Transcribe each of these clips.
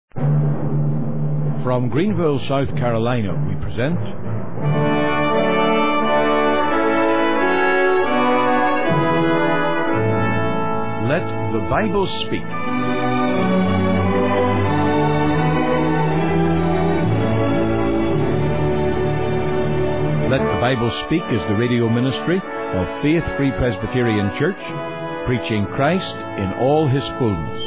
From Greenville, South Carolina, we present Let the Bible Speak. Let the Bible Speak is the radio ministry of Faith Free Presbyterian Church, preaching Christ in all His fullness.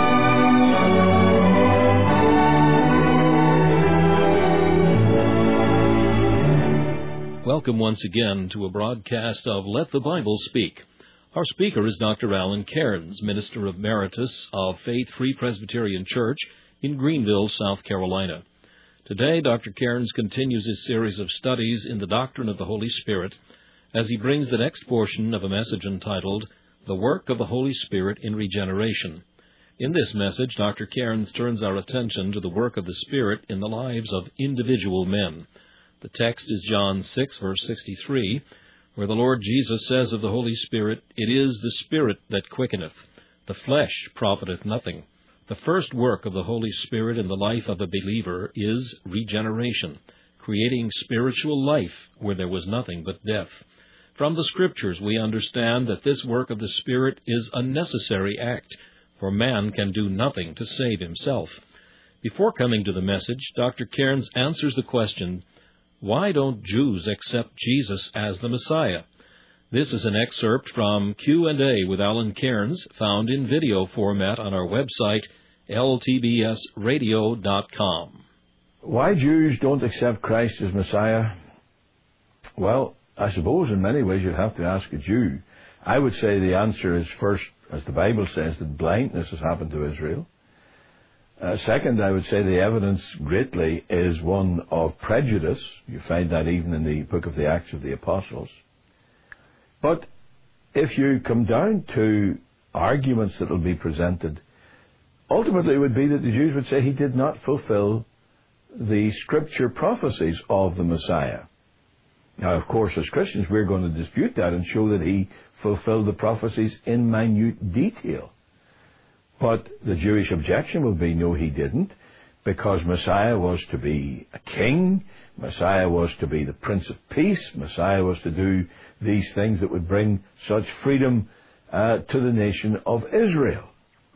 Welcome once again to a broadcast of Let the Bible Speak. Our speaker is Dr. Alan Cairns, Minister Emeritus of Faith Free Presbyterian Church in Greenville, South Carolina. Today, Dr. Cairns continues his series of studies in the doctrine of the Holy Spirit as he brings the next portion of a message entitled, The Work of the Holy Spirit in Regeneration. In this message, Dr. Cairns turns our attention to the work of the Spirit in the lives of individual men. The text is John 6, verse 63, where the Lord Jesus says of the Holy Spirit, It is the Spirit that quickeneth, the flesh profiteth nothing. The first work of the Holy Spirit in the life of a believer is regeneration, creating spiritual life where there was nothing but death. From the Scriptures, we understand that this work of the Spirit is a necessary act, for man can do nothing to save himself. Before coming to the message, Dr. Cairns answers the question, why don't Jews accept Jesus as the Messiah? This is an excerpt from Q&A with Alan Cairns, found in video format on our website, ltbsradio.com. Why Jews don't accept Christ as Messiah? Well, I suppose in many ways you'd have to ask a Jew. I would say the answer is first, as the Bible says, that blindness has happened to Israel. Second, I would say the evidence greatly is one of prejudice. You find that even in the book of the Acts of the Apostles. But if you come down to arguments that will be presented, ultimately it would be that the Jews would say he did not fulfill the Scripture prophecies of the Messiah. Now, of course, as Christians, we're going to dispute that and show that he fulfilled the prophecies in minute detail. But the Jewish objection will be, no, he didn't, because Messiah was to be a king, Messiah was to be the Prince of Peace, Messiah was to do these things that would bring such freedom to the nation of Israel.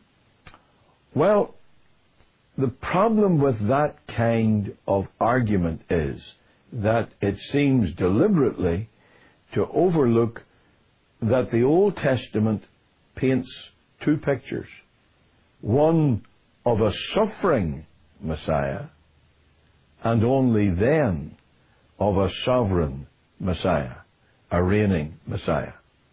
Well, the problem with that kind of argument is that it seems deliberately to overlook that the Old Testament paints two pictures. One of a suffering Messiah, and only then of a sovereign Messiah, a reigning Messiah.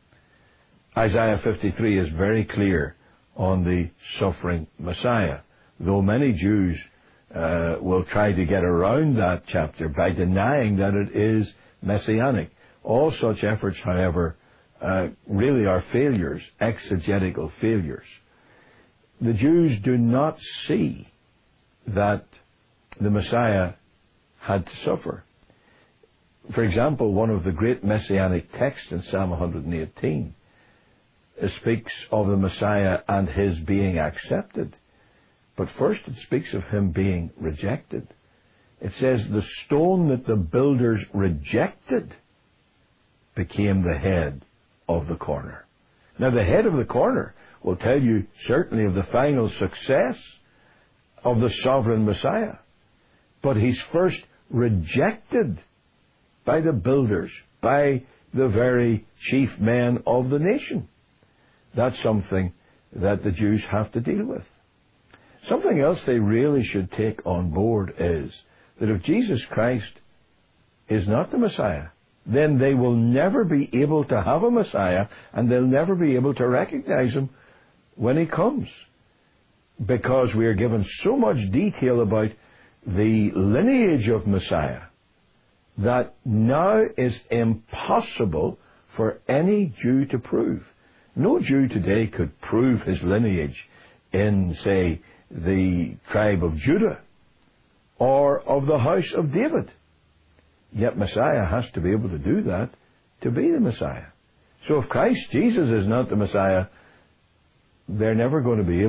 Isaiah 53 is very clear on the suffering Messiah, though many Jews will try to get around that chapter by denying that it is messianic. All such efforts, however, really are failures, exegetical failures. The Jews do not see that the Messiah had to suffer. For example, one of the great messianic texts in Psalm 118 speaks of the Messiah and his being accepted. But first it speaks of him being rejected. It says, the stone that the builders rejected became the head of the corner. Now, the head of the corner will tell you certainly of the final success of the sovereign Messiah. But he's first rejected by the builders, by the very chief men of the nation. That's something that the Jews have to deal with. Something else they really should take on board is that if Jesus Christ is not the Messiah, then they will never be able to have a Messiah, and they'll never be able to recognize him when he comes, because we are given so much detail about the lineage of Messiah that now is impossible for any Jew to prove. No Jew today could prove his lineage in, say, the tribe of Judah or of the house of David. Yet Messiah has to be able to do that to be the Messiah. So if Christ Jesus is not the Messiah, they're never going to be able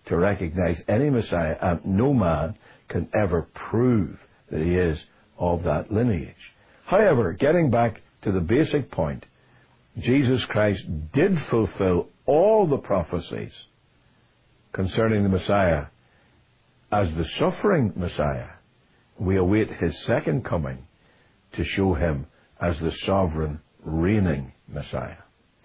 to recognize any Messiah, and no man can ever prove that he is of that lineage. However, getting back to the basic point, Jesus Christ did fulfill all the prophecies concerning the Messiah as the suffering Messiah. We await his second coming to show him as the sovereign, reigning Messiah.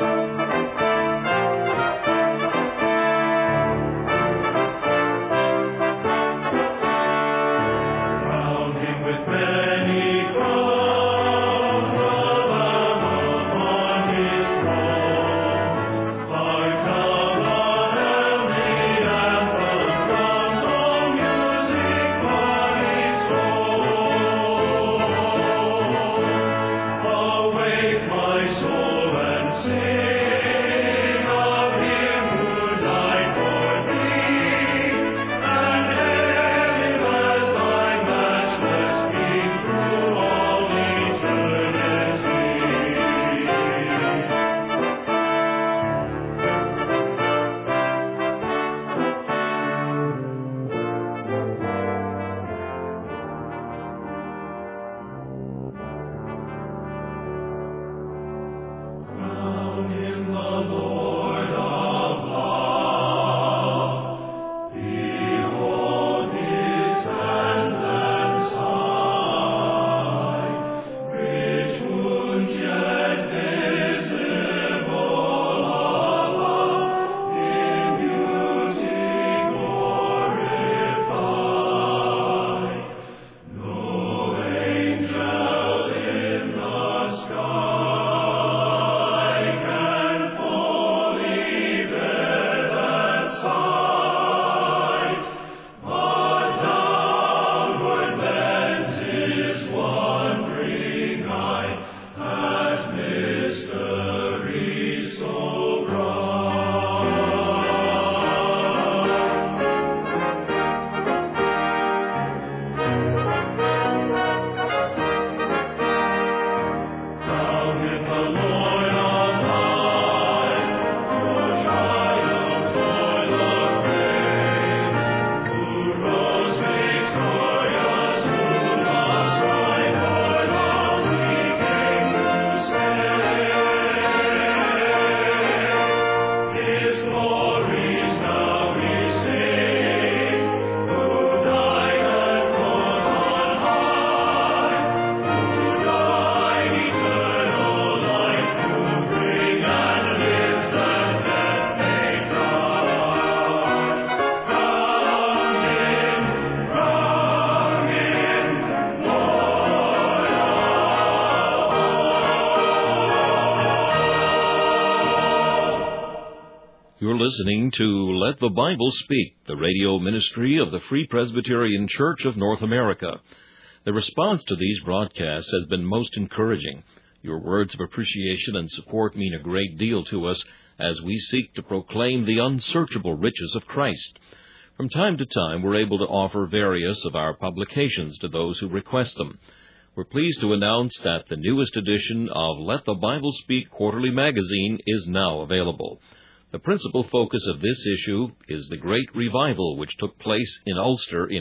You're listening to Let the Bible Speak, the radio ministry of the Free Presbyterian Church of North America. The response to these broadcasts has been most encouraging. Your words of appreciation and support mean a great deal to us as we seek to proclaim the unsearchable riches of Christ. From time to time, we're able to offer various of our publications to those who request them. We're pleased to announce that the newest edition of Let the Bible Speak Quarterly Magazine is now available. The principal focus of this issue is the great revival which took place in Ulster in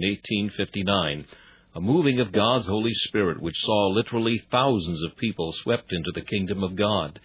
1859, a moving of God's Holy Spirit which saw literally thousands of people swept into the kingdom of God.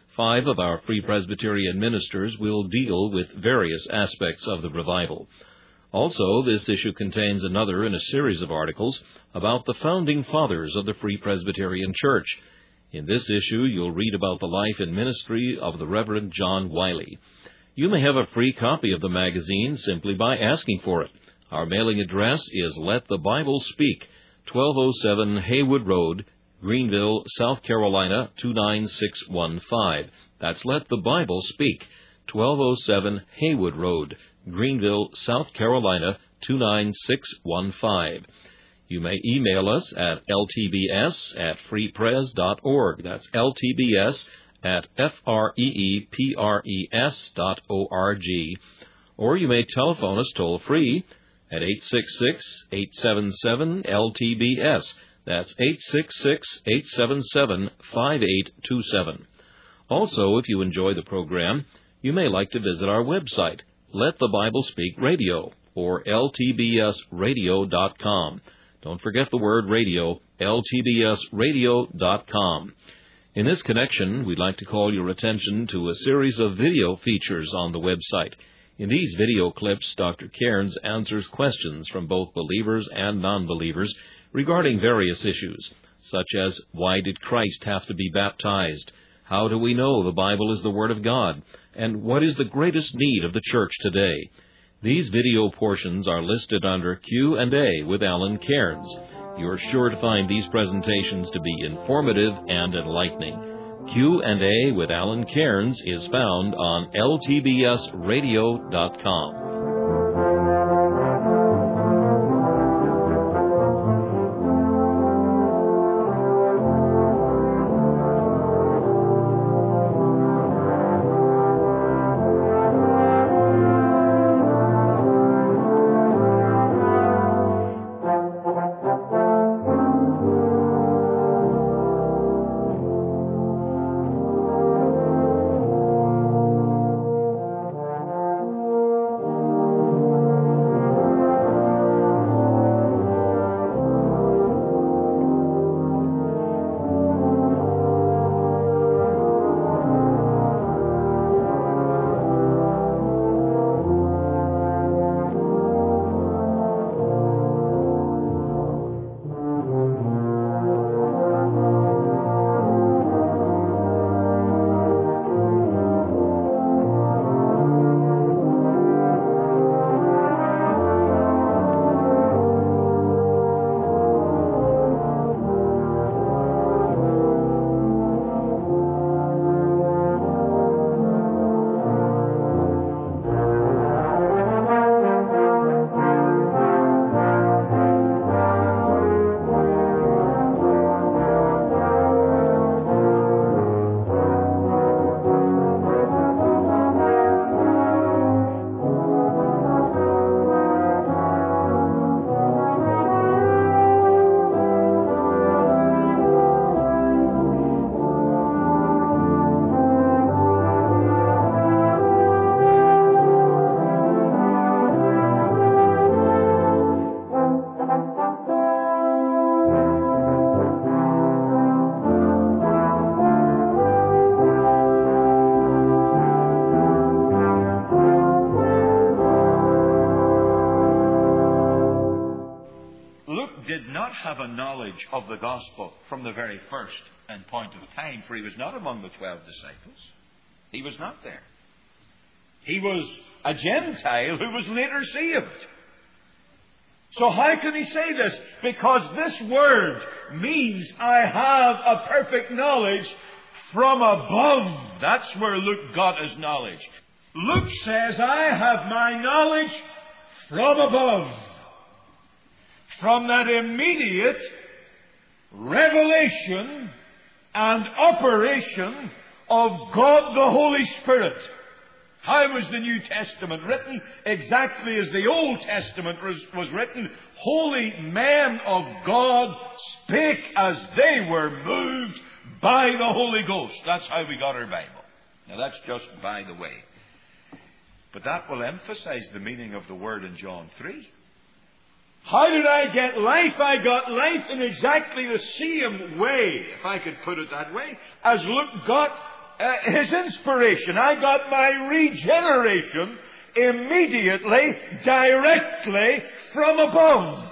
5 of our Free Presbyterian ministers will deal with various aspects of the revival. Also, this issue contains another in a series of articles about the founding fathers of the Free Presbyterian Church. In this issue, you'll read about the life and ministry of the Reverend John Wiley. You may have a free copy of the magazine simply by asking for it. Our mailing address is Let the Bible Speak, 1207 Haywood Road, Greenville, South Carolina, 29615. That's Let the Bible Speak, 1207 Haywood Road, Greenville, South Carolina, 29615. You may email us at ltbs@freepres.org. That's ltbs@freepres.org. Or you may telephone us toll-free at 866-877-LTBS. That's 866-877-5827. Also, if you enjoy the program, you may like to visit our website, Let the Bible Speak Radio, or ltbsradio.com. Don't forget the word radio, ltbsradio.com. In this connection, we'd like to call your attention to a series of video features on the website. In these video clips, Dr. Cairns answers questions from both believers and non-believers regarding various issues, such as why did Christ have to be baptized? How do we know the Bible is the Word of God? And what is the greatest need of the church today? These video portions are listed under Q&A with Alan Cairns. You're sure to find these presentations to be informative and enlightening. Q&A with Alan Cairns is found on ltbsradio.com. Have a knowledge of the gospel from the very first and point of time, for he was not among the 12 disciples. He was not there. He was a Gentile who was later saved. So how can he say this? Because this word means I have a perfect knowledge from above. That's where Luke got his knowledge. Luke says, I have my knowledge from above. From that immediate revelation and operation of God the Holy Spirit. How was the New Testament written? Exactly as the Old Testament was written. Holy men of God spake as they were moved by the Holy Ghost. That's how we got our Bible. Now that's just by the way. But that will emphasize the meaning of the word in John 3. How did I get life? I got life in exactly the same way, if I could put it that way, as Luke got his inspiration. I got my regeneration immediately, directly from above.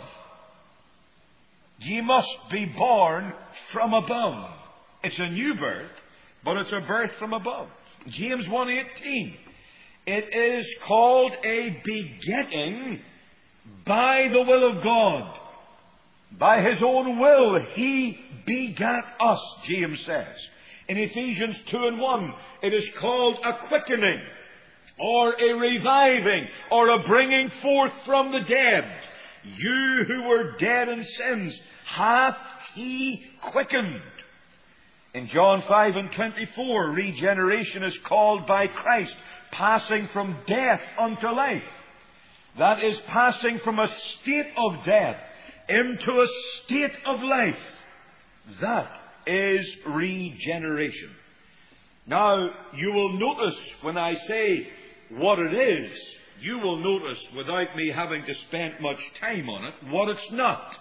Ye must be born from above. It's a new birth, but it's a birth from above. James 1:18. It is called a begetting by the will of God. By His own will, He begat us, James says. In Ephesians 2:1, it is called a quickening, or a reviving, or a bringing forth from the dead. You who were dead in sins, hath He quickened. In John 5:24, regeneration is called by Christ passing from death unto life. That is passing from a state of death into a state of life. That is regeneration. Now, you will notice when I say what it is, you will notice, without me having to spend much time on it, what it's not.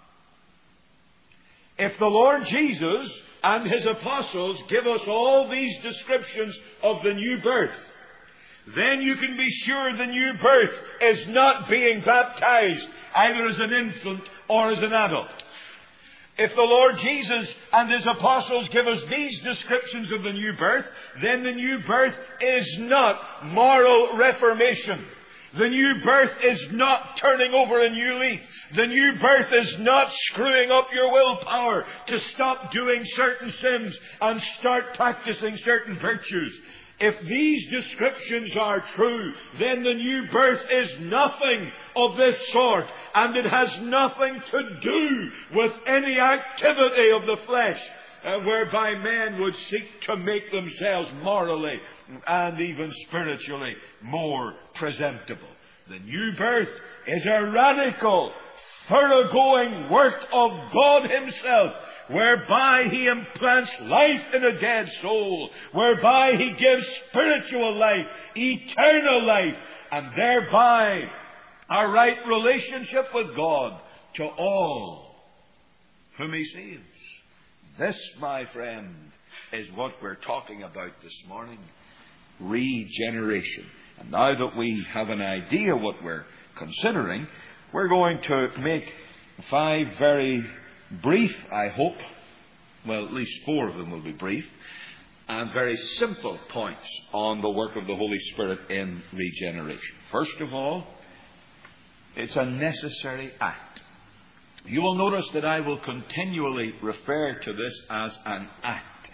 If the Lord Jesus and His apostles give us all these descriptions of the new birth, then you can be sure the new birth is not being baptized either as an infant or as an adult. If the Lord Jesus and His apostles give us these descriptions of the new birth, then the new birth is not moral reformation. The new birth is not turning over a new leaf. The new birth is not screwing up your willpower to stop doing certain sins and start practicing certain virtues. If these descriptions are true, then the new birth is nothing of this sort, and it has nothing to do with any activity of the flesh, whereby men would seek to make themselves morally and even spiritually more presentable. The new birth is a radical, thoroughgoing work of God Himself, whereby He implants life in a dead soul, whereby He gives spiritual life, eternal life, and thereby a right relationship with God to all whom He saves. This, my friend, is what we're talking about this morning. Regeneration. And now that we have an idea what we're considering, we're going to make 5 very brief, I hope, well, at least 4 of them will be brief, and very simple points on the work of the Holy Spirit in regeneration. First of all, it's a necessary act. You will notice that I will continually refer to this as an act,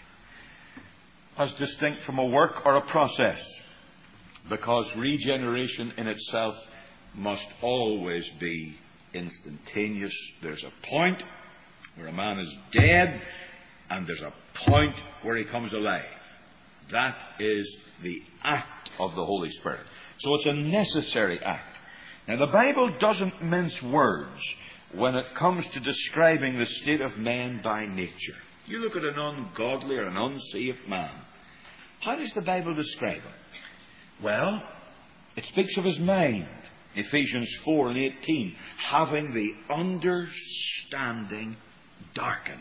as distinct from a work or a process, because regeneration in itself must always be instantaneous. There's a point where a man is dead, and there's a point where he comes alive. That is the act of the Holy Spirit. So it's a necessary act. Now, the Bible doesn't mince words when it comes to describing the state of man by nature. You look at an ungodly or an unsaved man. How does the Bible describe him? Well, it speaks of his mind. Ephesians 4 and 18. Having the understanding darkened.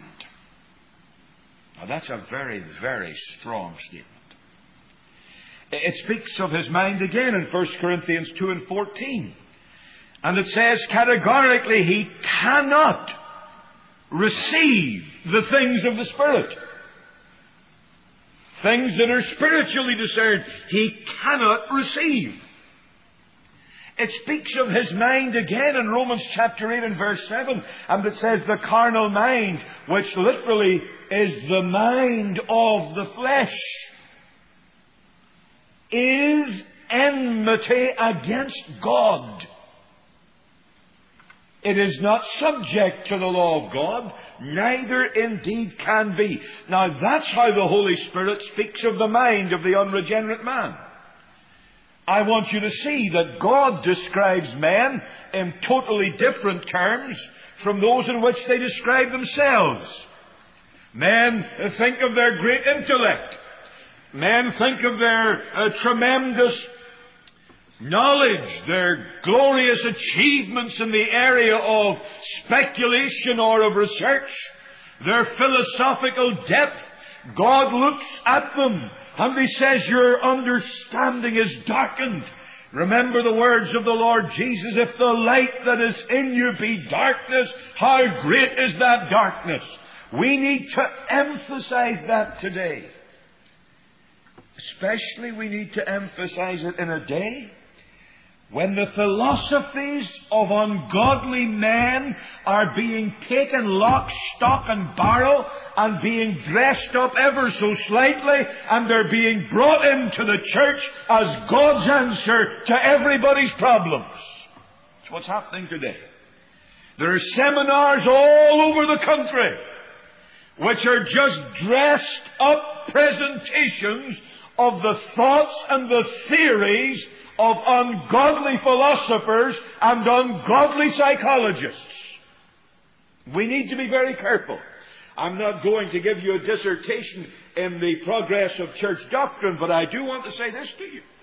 Now that's a very, very strong statement. It speaks of his mind again in 1 Corinthians 2 and 14. And it says categorically he cannot receive the things of the Spirit. Things that are spiritually discerned, he cannot receive. It speaks of his mind again in Romans chapter 8 and verse 7. And it says the carnal mind, which literally is the mind of the flesh, is enmity against God. It is not subject to the law of God, neither indeed can be. Now that's how the Holy Spirit speaks of the mind of the unregenerate man. I want you to see that God describes men in totally different terms from those in which they describe themselves. Men think of their great intellect. Men think of their tremendous knowledge, their glorious achievements in the area of speculation or of research, their philosophical depth. God looks at them and He says, your understanding is darkened. Remember the words of the Lord Jesus, if the light that is in you be darkness, how great is that darkness? We need to emphasize that today. Especially we need to emphasize it in a day when the philosophies of ungodly men are being taken lock, stock and barrel and being dressed up ever so slightly, and they're being brought into the church as God's answer to everybody's problems. That's what's happening today. There are seminars all over the country which are just dressed up presentations of the thoughts and the theories of ungodly philosophers and ungodly psychologists. We need to be very careful. I'm not going to give you a dissertation in the progress of church doctrine, but I do want to say this to you.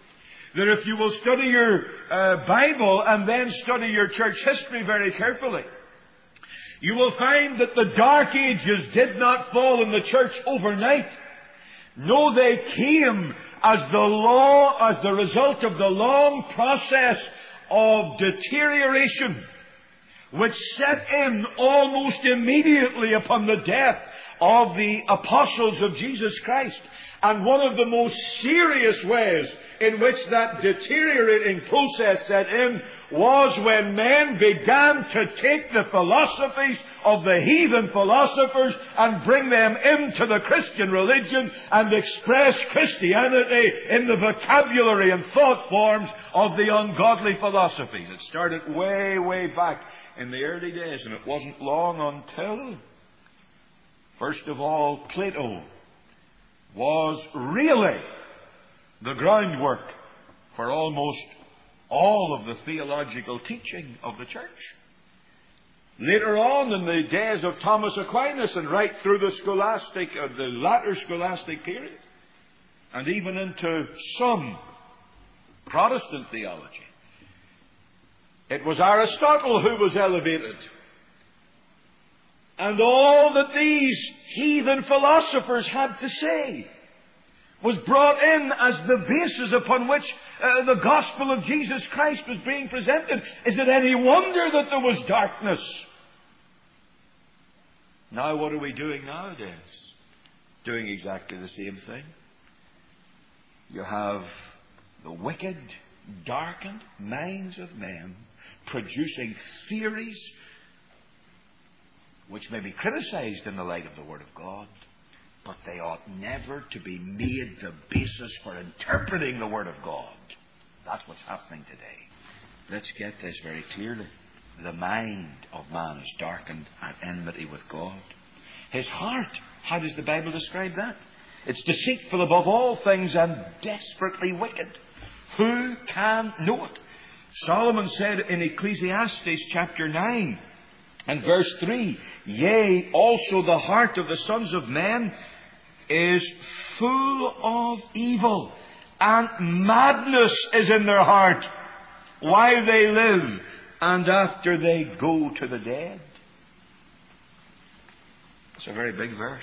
that if you will study your Bible and then study your church history very carefully, you will find that the Dark Ages did not fall in the church overnight. No, they came as the result of the long process of deterioration, which set in almost immediately upon the death of the apostles of Jesus Christ. And one of the most serious ways in which that deteriorating process set in was when men began to take the philosophies of the heathen philosophers and bring them into the Christian religion and express Christianity in the vocabulary and thought forms of the ungodly philosophies. It started way, way back in the early days, and it wasn't long until, first of all, Plato was really the groundwork for almost all of the theological teaching of the church. Later on, in the days of Thomas Aquinas and right through the latter scholastic period, and even into some Protestant theology, it was Aristotle who was elevated. And all that these heathen philosophers had to say was brought in as the basis upon which the gospel of Jesus Christ was being presented. Is it any wonder that there was darkness? Now what are we doing nowadays? Doing exactly the same thing. You have the wicked, darkened minds of men producing theories which may be criticized in the light of the Word of God, but they ought never to be made the basis for interpreting the Word of God. That's what's happening today. Let's get this very clearly. The mind of man is darkened at enmity with God. His heart, how does the Bible describe that? It's deceitful above all things and desperately wicked. Who can know it? Solomon said in Ecclesiastes chapter 9, and verse 3, yea, also the heart of the sons of men is full of evil, and madness is in their heart while they live, and after they go to the dead. It's a very big verse.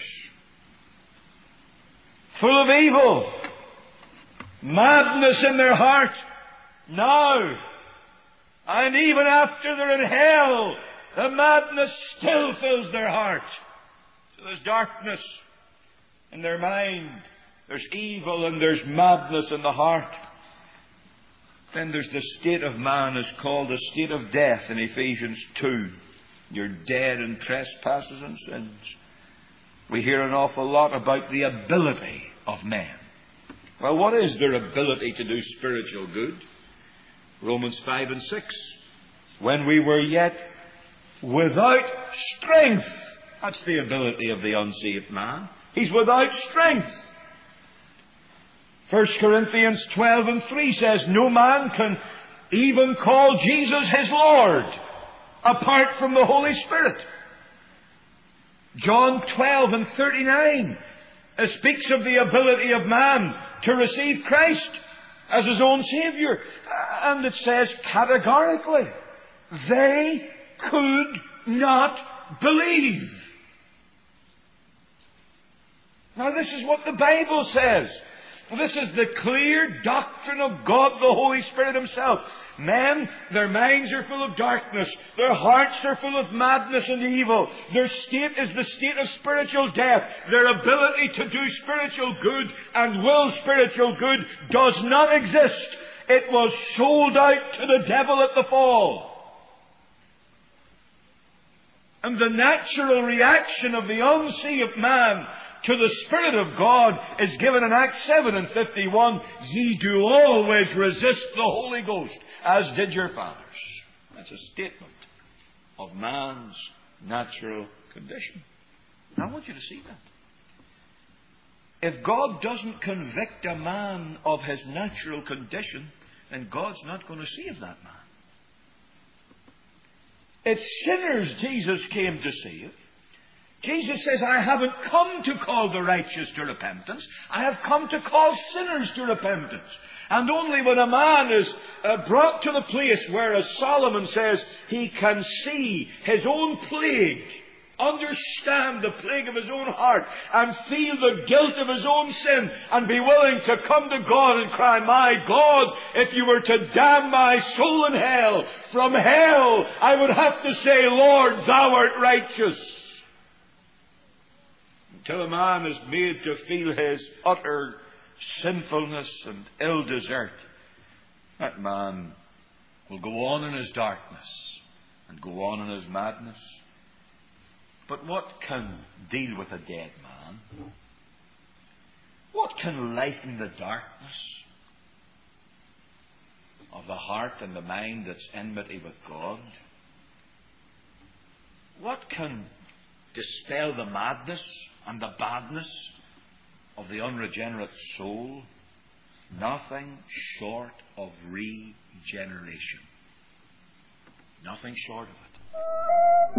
Full of evil, madness in their heart now, and even after they're in hell, the madness still fills their heart. So there's darkness in their mind. There's evil and there's madness in the heart. Then there's the state of man is called the state of death in Ephesians 2. You're dead in trespasses and sins. We hear an awful lot about the ability of men. Well, what is their ability to do spiritual good? Romans 5 and 6. When we were yet without strength. That's the ability of the unsaved man. He's without strength. 1 Corinthians 12 and 3 says, no man can even call Jesus his Lord apart from the Holy Spirit. John 12 and 39 speaks of the ability of man to receive Christ as his own Savior. And it says categorically, they could not believe. Now this is what the Bible says. This is the clear doctrine of God, the Holy Spirit Himself. Men, their minds are full of darkness. Their hearts are full of madness and evil. Their state is the state of spiritual death. Their ability to do spiritual good and will spiritual good does not exist. It was sold out to the devil at the fall. And the natural reaction of the unsaved man to the Spirit of God is given in Acts 7 and 51. Ye do always resist the Holy Ghost, as did your fathers. That's a statement of man's natural condition. And I want you to see that. If God doesn't convict a man of his natural condition, then God's not going to save that man. It's sinners Jesus came to save. Jesus says, I haven't come to call the righteous to repentance. I have come to call sinners to repentance. And only when a man is brought to the place where, as Solomon says, he can see his own plague, understand the plague of his own heart, and feel the guilt of his own sin, and be willing to come to God and cry, my God, if you were to damn my soul in hell, from hell I would have to say, Lord, thou art righteous. Until a man is made to feel his utter sinfulness and ill desert, that man will go on in his darkness and go on in his madness. But what can deal with a dead man? What can lighten the darkness of the heart and the mind that's enmity with God? What can dispel the madness and the badness of the unregenerate soul? Nothing short of regeneration. Nothing short of it.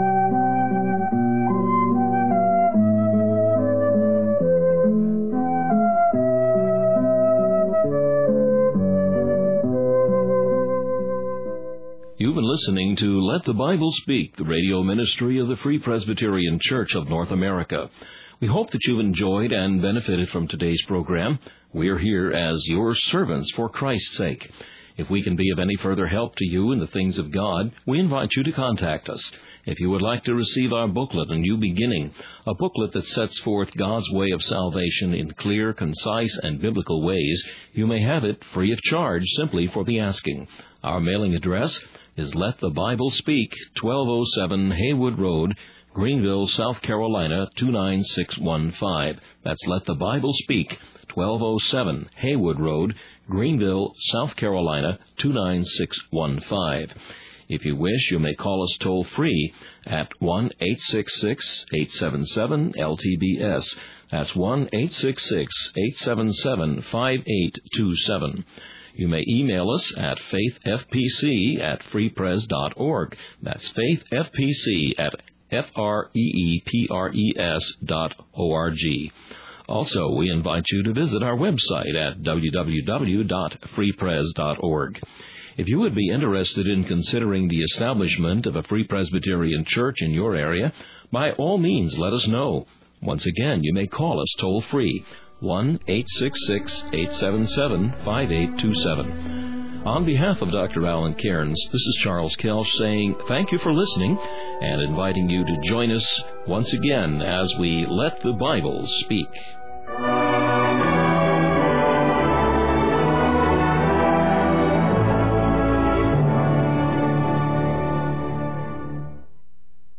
You've been listening to Let the Bible Speak, the radio ministry of the Free Presbyterian Church of North America. We hope that you've enjoyed and benefited from today's program. We are here as your servants for Christ's sake. If we can be of any further help to you in the things of God, we invite you to contact us. If you would like to receive our booklet, A New Beginning, a booklet that sets forth God's way of salvation in clear, concise, and biblical ways, you may have it free of charge simply for the asking. Our mailing address is Let the Bible Speak, 1207 Haywood Road, Greenville, South Carolina, 29615. That's Let the Bible Speak, 1207 Haywood Road, Greenville, South Carolina, 29615. If you wish, you may call us toll-free at 1-866-877-LTBS. That's 1-866-877-5827. You may email us at faithfpc@freepres.org. That's faithfpc@freepres.org. Also, we invite you to visit our website at www.freepres.org. If you would be interested in considering the establishment of a Free Presbyterian Church in your area, by all means let us know. Once again, you may call us toll-free, 1-866-877-5827. On behalf of Dr. Alan Cairns, this is Charles Kelch saying thank you for listening and inviting you to join us once again as we Let the Bible Speak.